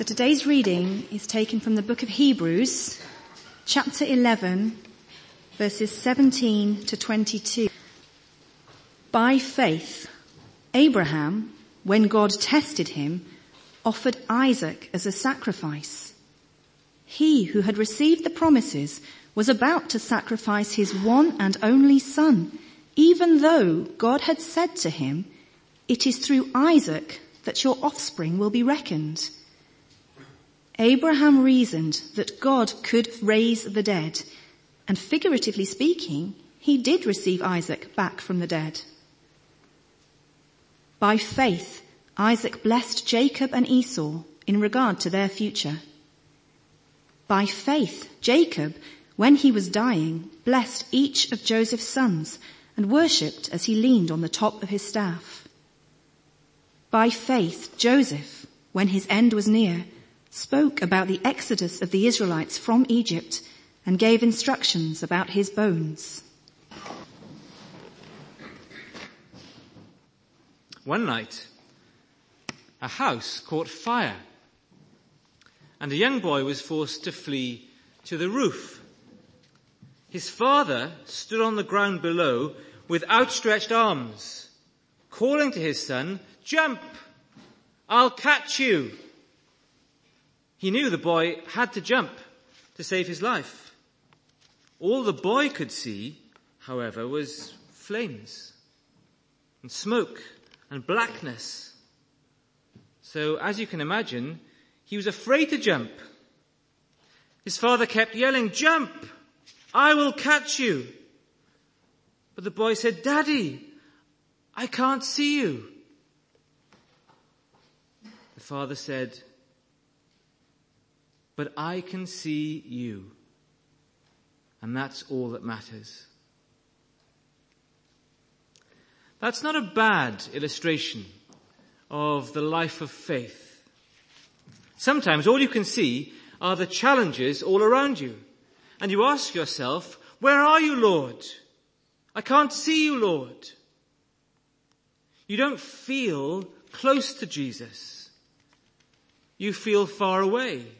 So today's reading is taken from the book of Hebrews, chapter 11, verses 17 to 22. By faith, Abraham, when God tested him, offered Isaac as a sacrifice. He who had received the promises was about to sacrifice his one and only son, even though God had said to him, "It is through Isaac that your offspring will be reckoned." Abraham reasoned that God could raise the dead, and figuratively speaking, he did receive Isaac back from the dead. By faith, Isaac blessed Jacob and Esau in regard to their future. By faith, Jacob, when he was dying, blessed each of Joseph's sons and worshipped as he leaned on the top of his staff. By faith, Joseph, when his end was near, spoke about the exodus of the Israelites from Egypt and gave instructions about his bones. One night, a house caught fire, and a young boy was forced to flee to the roof. His father stood on the ground below with outstretched arms, calling to his son, "Jump! I'll catch you!" He knew the boy had to jump to save his life. All the boy could see, however, was flames and smoke and blackness. So, as you can imagine, he was afraid to jump. His father kept yelling, "Jump! I will catch you!" But the boy said, "Daddy, I can't see you." The father said, "But I can see you, and that's all that matters." That's not a bad illustration of the life of faith. Sometimes all you can see are the challenges all around you, and you ask yourself, "Where are you, Lord? I can't see you, Lord." You don't feel close to Jesus. You feel far away.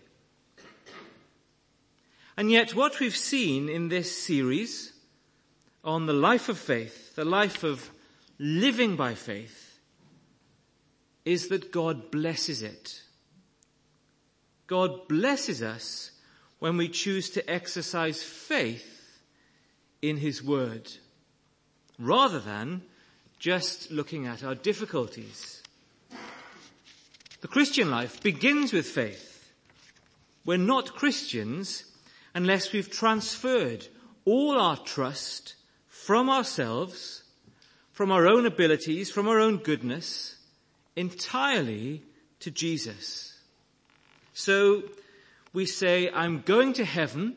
And yet what we've seen in this series on the life of faith, the life of living by faith, is that God blesses it. God blesses us when we choose to exercise faith in his word, rather than just looking at our difficulties. The Christian life begins with faith. We're not Christians unless we've transferred all our trust from ourselves, from our own abilities, from our own goodness, entirely to Jesus. So we say, "I'm going to heaven,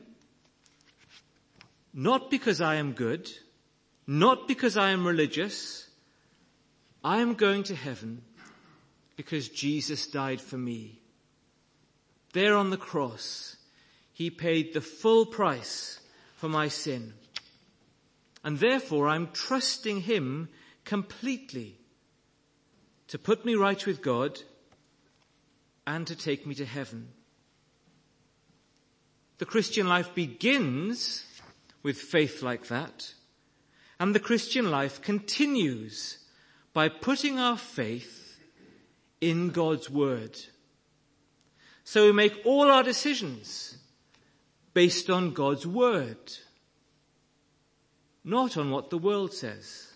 not because I am good, not because I am religious. I am going to heaven because Jesus died for me. There on the cross, he paid the full price for my sin. And therefore I'm trusting him completely to put me right with God and to take me to heaven." The Christian life begins with faith like that, and the Christian life continues by putting our faith in God's word. So we make all our decisions based on God's word, not on what the world says.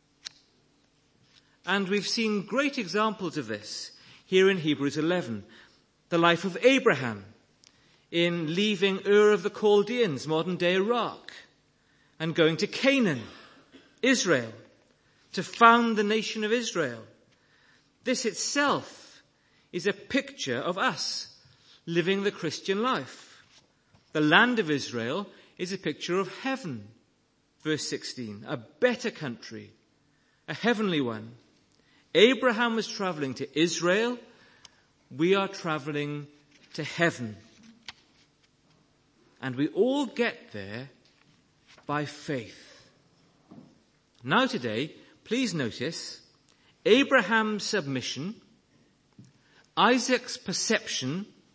And we've seen great examples of this here in Hebrews 11. The life of Abraham in leaving Ur of the Chaldeans, modern-day Iraq, and going to Canaan, Israel, to found the nation of Israel. This itself is a picture of us living the Christian life. The land of Israel is a picture of heaven. Verse 16, a better country, a heavenly one. Abraham was traveling to Israel. We are traveling to heaven. And we all get there by faith. Now today, please notice Abraham's submission, Isaac's perception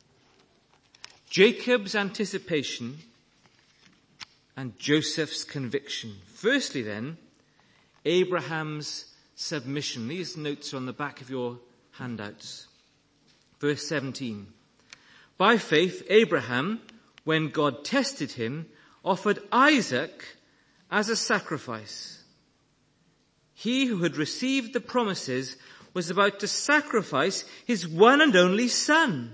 Jacob's anticipation and Joseph's conviction. Firstly then, Abraham's submission. These notes are on the back of your handouts. Verse 17. By faith, Abraham, when God tested him, offered Isaac as a sacrifice. He who had received the promises was about to sacrifice his one and only son,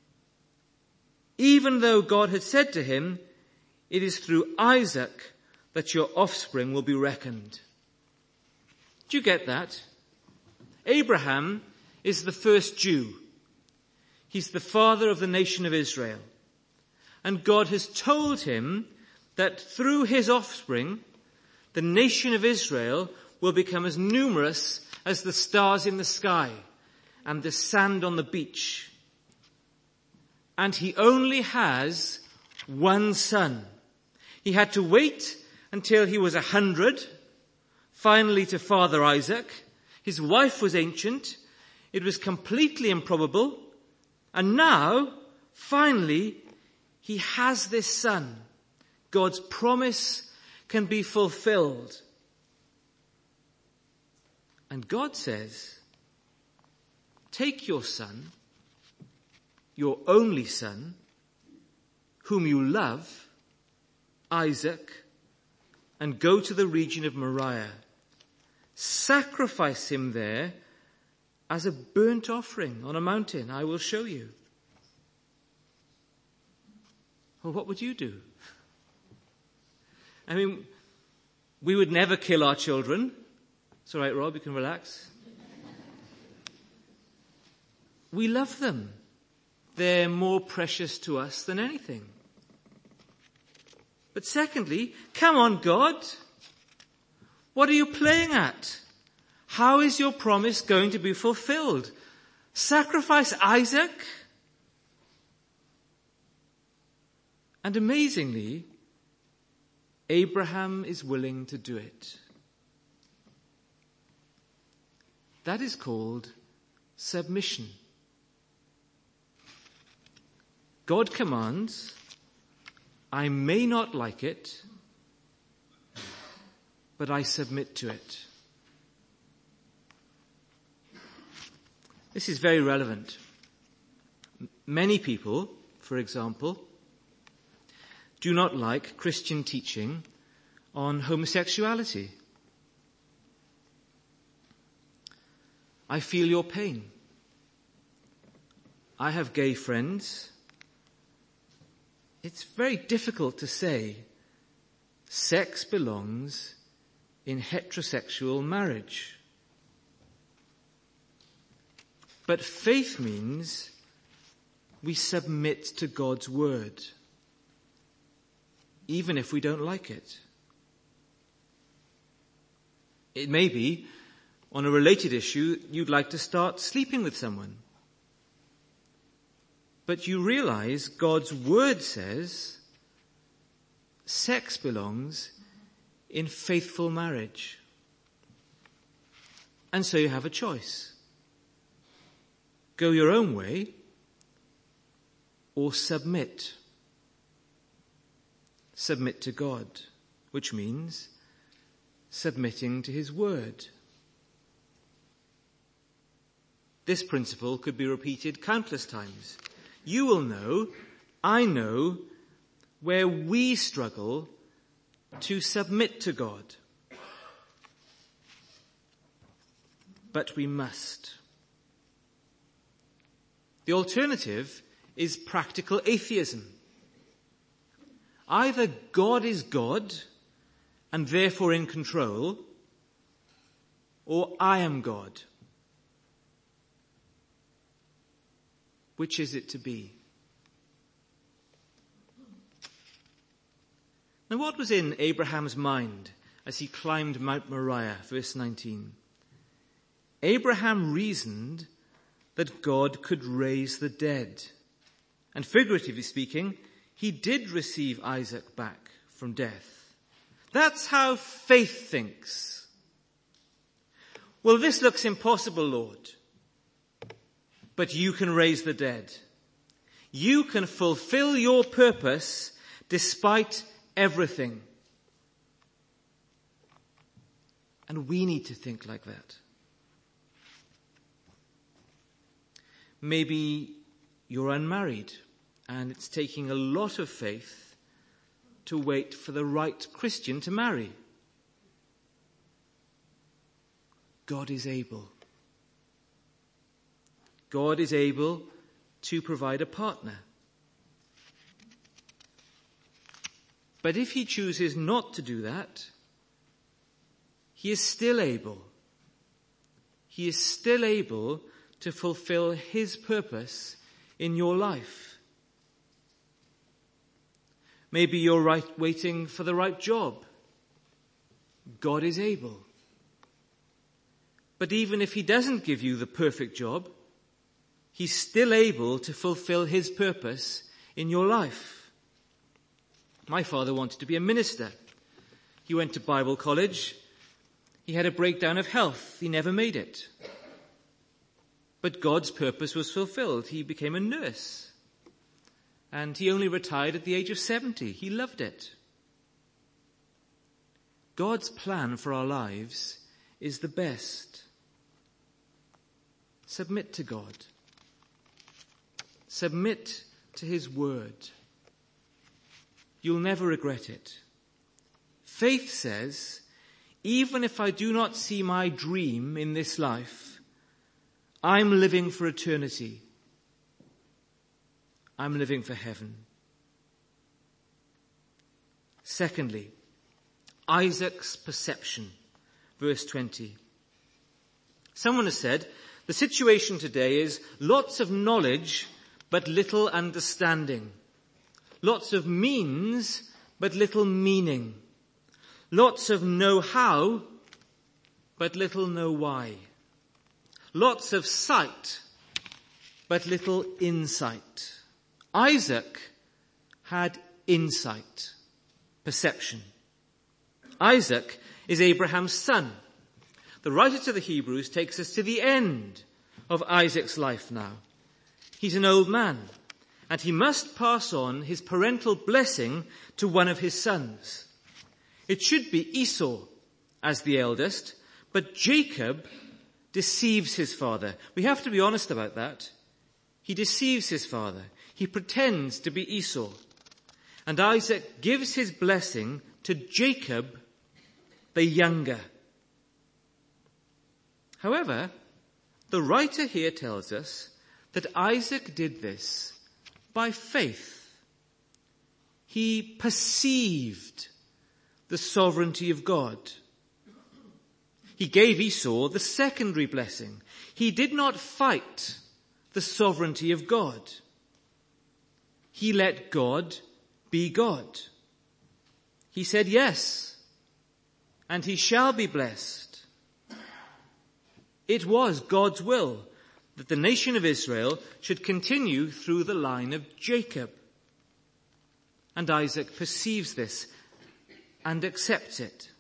even though God had said to him, "It is through Isaac that your offspring will be reckoned." Do you get that? Abraham is the first Jew. He's the father of the nation of Israel. And God has told him that through his offspring, the nation of Israel will become as numerous as the stars in the sky and the sand on the beach. And he only has one son. He had to wait until he was 100, finally to father Isaac. His wife was ancient. It was completely improbable. And now, finally, he has this son. God's promise can be fulfilled. And God says, take your son, your only son, whom you love, Isaac, and go to the region of Moriah. Sacrifice him there as a burnt offering on a mountain. I will show you. Well, what would you do? I mean, we would never kill our children. It's all right, Rob, you can relax. We love them. They're more precious to us than anything. But secondly, come on, God. What are you playing at? How is your promise going to be fulfilled? Sacrifice Isaac? And amazingly, Abraham is willing to do it. That is called submission. God commands, I may not like it, but I submit to it. This is very relevant. Many people, for example, do not like Christian teaching on homosexuality. I feel your pain. I have gay friends. It's very difficult to say sex belongs in heterosexual marriage. But faith means we submit to God's word, even if we don't like it. It may be, on a related issue, you'd like to start sleeping with someone. But you realize God's word says sex belongs in faithful marriage. And so you have a choice. Go your own way or submit. Submit to God, which means submitting to his word. This principle could be repeated countless times. You will know, I know, where we struggle to submit to God. But we must. The alternative is practical atheism. Either God is God and therefore in control, or I am God. Which is it to be? Now, what was in Abraham's mind as he climbed Mount Moriah, verse 19? Abraham reasoned that God could raise the dead. And figuratively speaking, he did receive Isaac back from death. That's how faith thinks. Well, this looks impossible, Lord. But you can raise the dead. You can fulfill your purpose despite everything. And we need to think like that. Maybe you're unmarried and it's taking a lot of faith to wait for the right Christian to marry. God is able. God is able to provide a partner. But if he chooses not to do that, he is still able. He is still able to fulfill his purpose in your life. Maybe you're waiting for the right job. God is able. But even if he doesn't give you the perfect job, he's still able to fulfill his purpose in your life. My father wanted to be a minister. He went to Bible college. He had a breakdown of health. He never made it. But God's purpose was fulfilled. He became a nurse. And he only retired at the age of 70. He loved it. God's plan for our lives is the best. Submit to God. Submit to his word. You'll never regret it. Faith says, even if I do not see my dream in this life, I'm living for eternity. I'm living for heaven. Secondly, Isaac's perception. Verse 20. Someone has said, the situation today is lots of knowledge, but little understanding. Lots of means, but little meaning. Lots of know-how, but little know-why. Lots of sight, but little insight. Isaac had insight, perception. Isaac is Abraham's son. The writer to the Hebrews takes us to the end of Isaac's life now. He's an old man, and he must pass on his parental blessing to one of his sons. It should be Esau as the eldest, but Jacob deceives his father. We have to be honest about that. He deceives his father. He pretends to be Esau. And Isaac gives his blessing to Jacob, the younger. However, the writer here tells us that Isaac did this by faith. He perceived the sovereignty of God. He gave Esau the secondary blessing. He did not fight the sovereignty of God. He let God be God. He said yes, and he shall be blessed. It was God's will that the nation of Israel should continue through the line of Jacob. And Isaac perceives this and accepts it.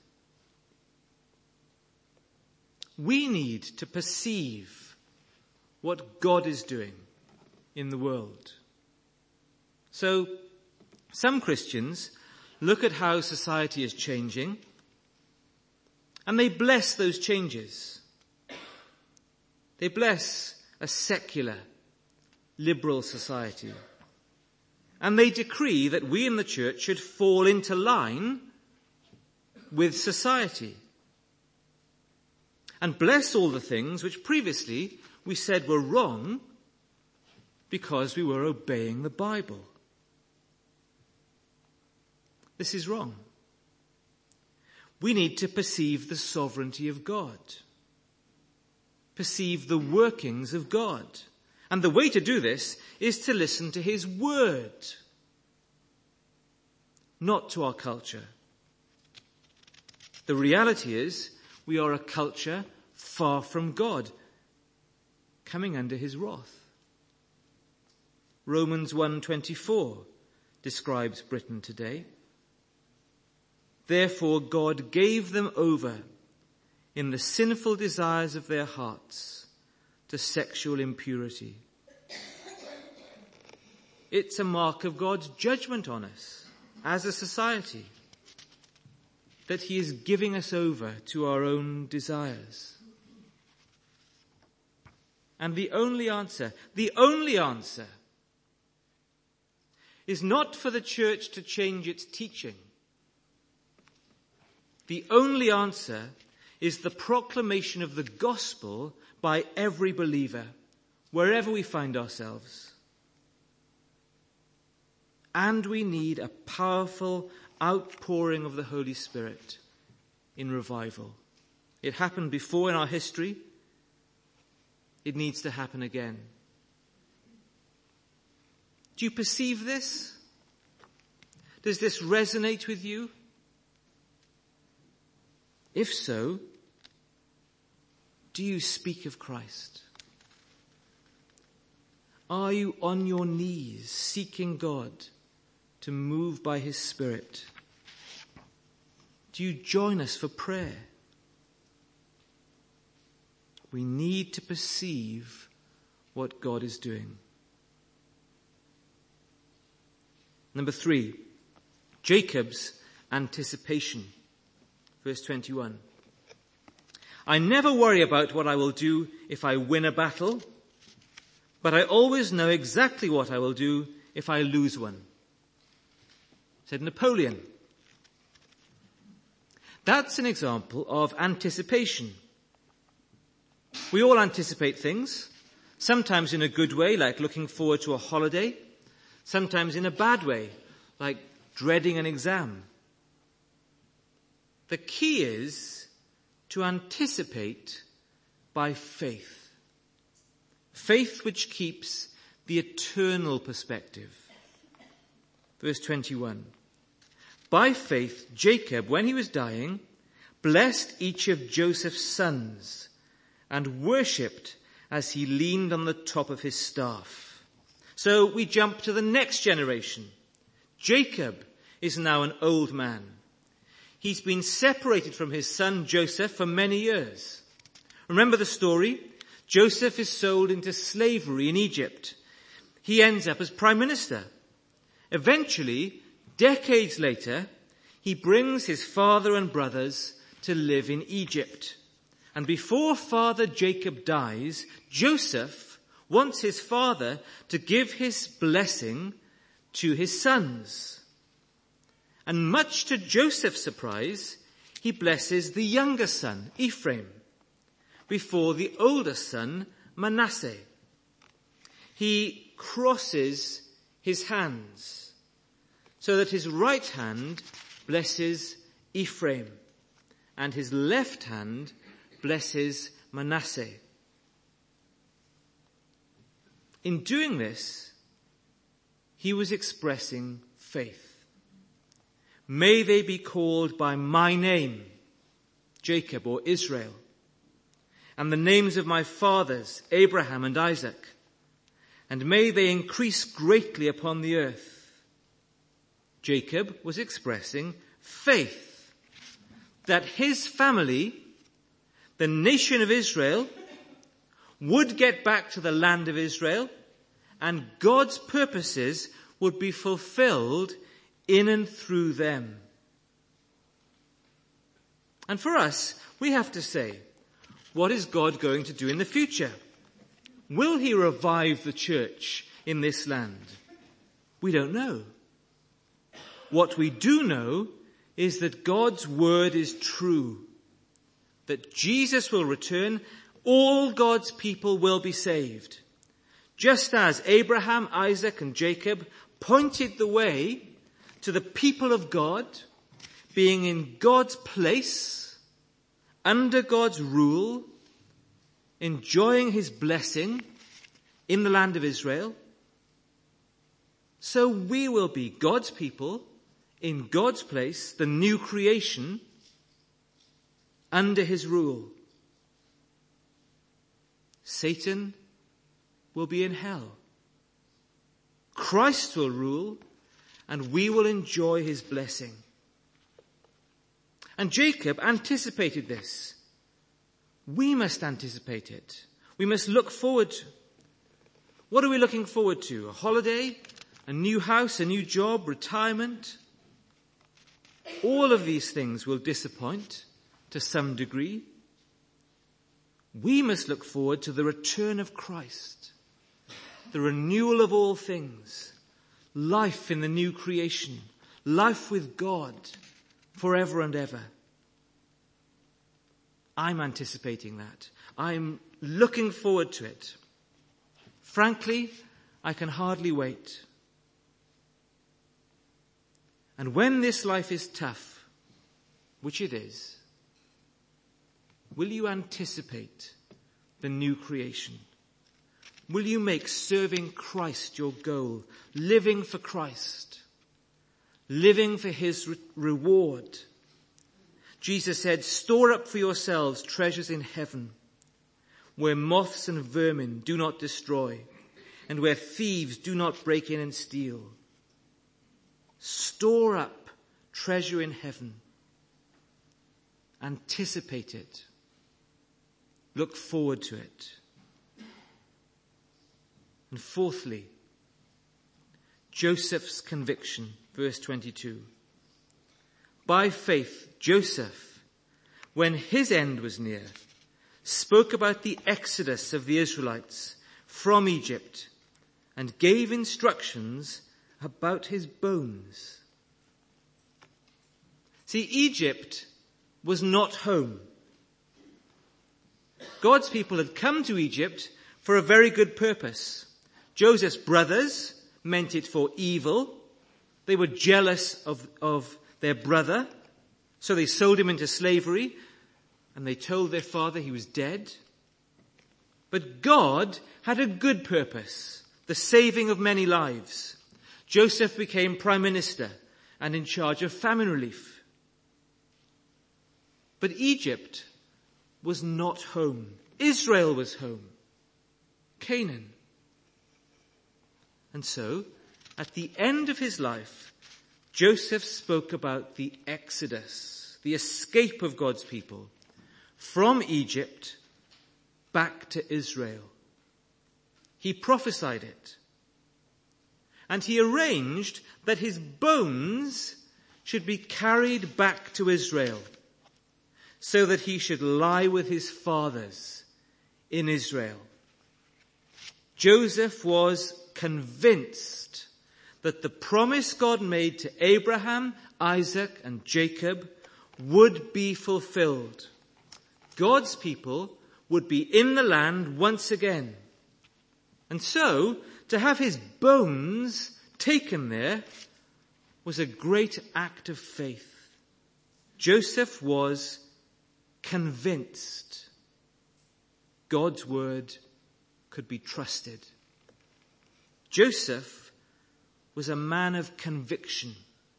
We need to perceive what God is doing in the world. So, some Christians look at how society is changing and they bless those changes. They bless a secular, liberal society. And they decree that we in the church should fall into line with society. And bless all the things which previously we said were wrong because we were obeying the Bible. This is wrong. We need to perceive the sovereignty of God. Perceive the workings of God. And the way to do this is to listen to his word, not to our culture. The reality is we are a culture far from God, coming under his wrath. Romans 1:24 describes Britain today. Therefore God gave them over in the sinful desires of their hearts to sexual impurity. it's a mark of God's judgment on us as a society, that he is giving us over to our own desires. And the only answer is not for the church to change its teaching. The only answer is the proclamation of the gospel by every believer, wherever we find ourselves. And we need a powerful outpouring of the Holy Spirit in revival. It happened before in our history. It needs to happen again. Do you perceive this? Does this resonate with you? If so, do you speak of Christ? Are you on your knees seeking God to move by his Spirit? Do you join us for prayer? We need to perceive what God is doing. Number 3, Jacob's anticipation. Verse 21. I never worry about what I will do if I win a battle, but I always know exactly what I will do if I lose one, said Napoleon. That's an example of anticipation. We all anticipate things, sometimes in a good way, like looking forward to a holiday, sometimes in a bad way, like dreading an exam. The key is to anticipate by faith. Faith which keeps the eternal perspective. Verse 21. By faith, Jacob, when he was dying, blessed each of Joseph's sons and worshipped as he leaned on the top of his staff. So we jump to the next generation. Jacob is now an old man. He's been separated from his son Joseph for many years. Remember the story? Joseph is sold into slavery in Egypt. He ends up as prime minister. Eventually, decades later, he brings his father and brothers to live in Egypt. And before Father Jacob dies, Joseph wants his father to give his blessing to his sons. And much to Joseph's surprise, he blesses the younger son, Ephraim, before the older son, Manasseh. He crosses his hands so that his right hand blesses Ephraim and his left hand blesses Manasseh. In doing this, he was expressing faith. May they be called by my name, Jacob or Israel, and the names of my fathers, Abraham and Isaac, and may they increase greatly upon the earth. Jacob was expressing faith that his family, the nation of Israel, would get back to the land of Israel, and God's purposes would be fulfilled in and through them. And for us, we have to say, what is God going to do in the future? Will he revive the church in this land? We don't know. What we do know is that God's word is true, that Jesus will return, all God's people will be saved. Just as Abraham, Isaac, and Jacob pointed the way to the people of God being in God's place, under God's rule, enjoying his blessing in the land of Israel, so we will be God's people in God's place, the new creation, under his rule. Satan will be in hell. Christ will rule, and we will enjoy his blessing. And Jacob anticipated this. We must anticipate it. We must look forward. What are we looking forward to? A holiday? a new house, a new job, retirement. All of these things will disappoint to some degree. We must look forward to the return of Christ, the renewal of all things, life in the new creation, life with God forever and ever. I'm anticipating that. I'm looking forward to it. Frankly, I can hardly wait. And when this life is tough, which it is, will you anticipate the new creation? Will you make serving Christ your goal, living for Christ, living for his reward? Jesus said, "Store up for yourselves treasures in heaven, where moths and vermin do not destroy, and where thieves do not break in and steal." Store up treasure in heaven. Anticipate it. Look forward to it. And fourthly, Joseph's conviction, verse 22. By faith, Joseph, when his end was near, spoke about the exodus of the Israelites from Egypt and gave instructions about his bones. See, Egypt was not home. God's people had come to Egypt for a very good purpose. Joseph's brothers meant it for evil. They were jealous of their brother, so they sold him into slavery, and they told their father he was dead. But God had a good purpose, the saving of many lives. Joseph became prime minister and in charge of famine relief. But Egypt was not home. Israel was home. Canaan. And so, at the end of his life, Joseph spoke about the exodus, the escape of God's people from Egypt back to Israel. He prophesied it. And he arranged that his bones should be carried back to Israel so that he should lie with his fathers in Israel. Joseph was convinced that the promise God made to Abraham, Isaac, and Jacob would be fulfilled. God's people would be in the land once again. And so, to have his bones taken there was a great act of faith. Joseph was convinced God's word could be trusted. Joseph was a man of conviction.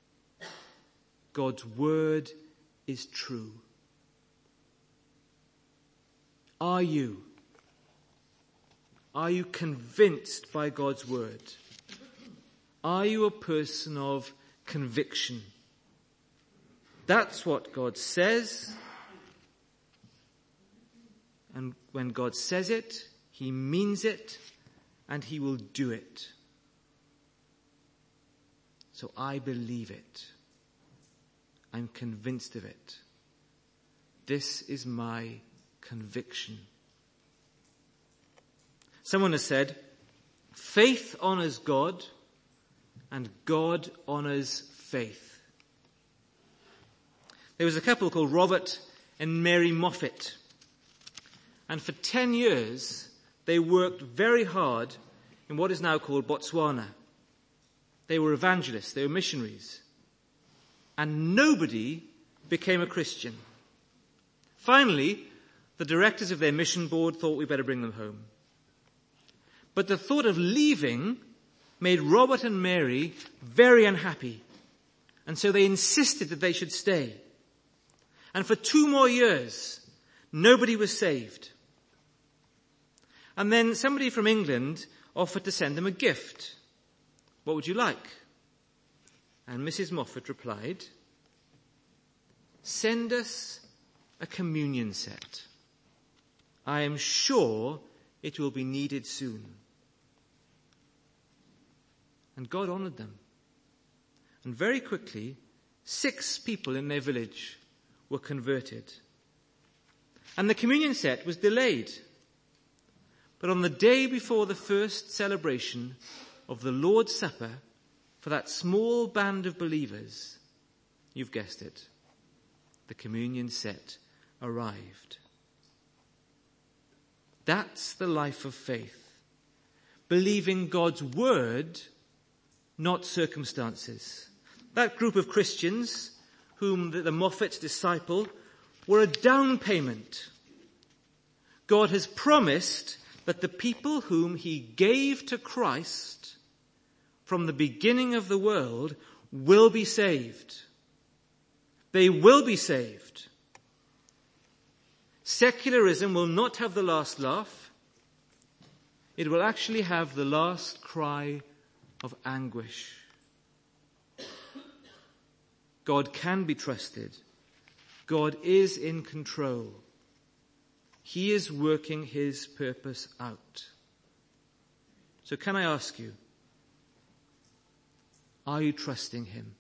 God's word is true. Are you? Are you convinced by God's word? Are you a person of conviction? That's what God says. And when God says it, he means it, and he will do it. So I believe it. I'm convinced of it. This is my conviction. Someone has said, faith honors God and God honors faith. There was a couple called Robert and Mary Moffat. And for 10 years, they worked very hard in what is now called Botswana. They were evangelists, they were missionaries. And nobody became a Christian. Finally, the directors of their mission board thought we better bring them home. But the thought of leaving made Robert and Mary very unhappy. And so they insisted that they should stay. And for 2 more years, nobody was saved. And then somebody from England offered to send them a gift. What would you like? And Mrs. Moffat replied, send us a communion set. I am sure it will be needed soon. And God honored them. And very quickly, 6 people in their village were converted. And the communion set was delayed. But on the day before the first celebration of the Lord's Supper for that small band of believers, you've guessed it, the communion set arrived. That's the life of faith. Believing God's word, not circumstances. That group of Christians whom the Moffat disciple were a down payment. God has promised that the people whom he gave to Christ from the beginning of the world will be saved. They will be saved. Secularism will not have the last laugh. It will actually have the last cry of anguish. God can be trusted. God is in control. He is working his purpose out. So can I ask you, are you trusting him?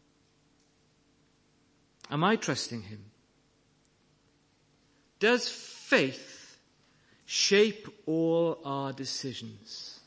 Am I trusting him? Does faith shape all our decisions?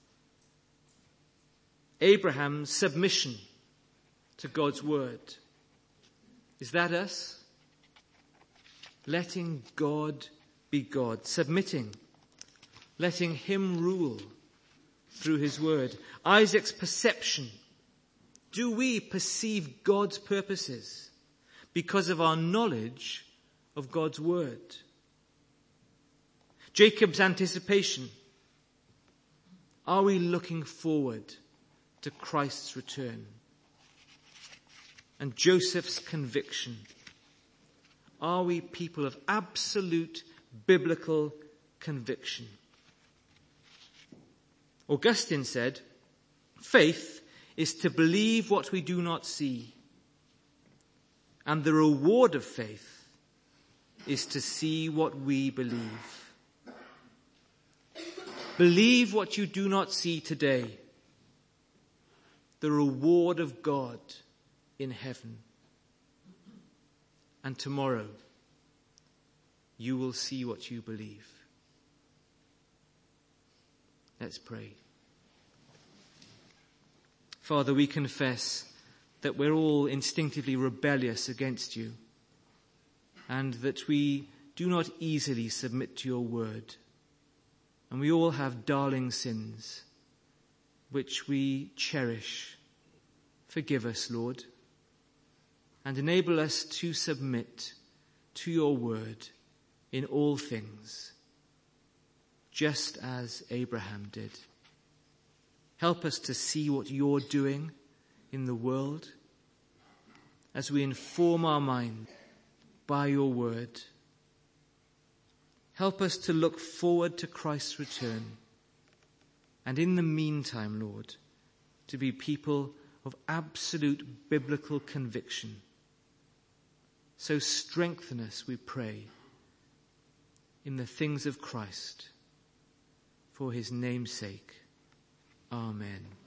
Abraham's submission to God's word. Is that us? Letting God be God, submitting, letting him rule through his word. Isaac's perception. Do we perceive God's purposes because of our knowledge of God's word? Jacob's anticipation. Are we looking forward to Christ's return? And Joseph's conviction. Are we people of absolute biblical conviction? Augustine said, faith is to believe what we do not see. And the reward of faith is to see what we believe. Believe what you do not see today. The reward of God in heaven. And tomorrow, you will see what you believe. Let's pray. Father, we confess that we're all instinctively rebellious against you, and that we do not easily submit to your word. And we all have darling sins, which we cherish. Forgive us, Lord, and enable us to submit to your word in all things, just as Abraham did. Help us to see what you're doing in the world as we inform our mind by your word. Help us to look forward to Christ's return, and in the meantime, Lord, to be people of absolute biblical conviction. So strengthen us, we pray, in the things of Christ, for his name's sake. Amen.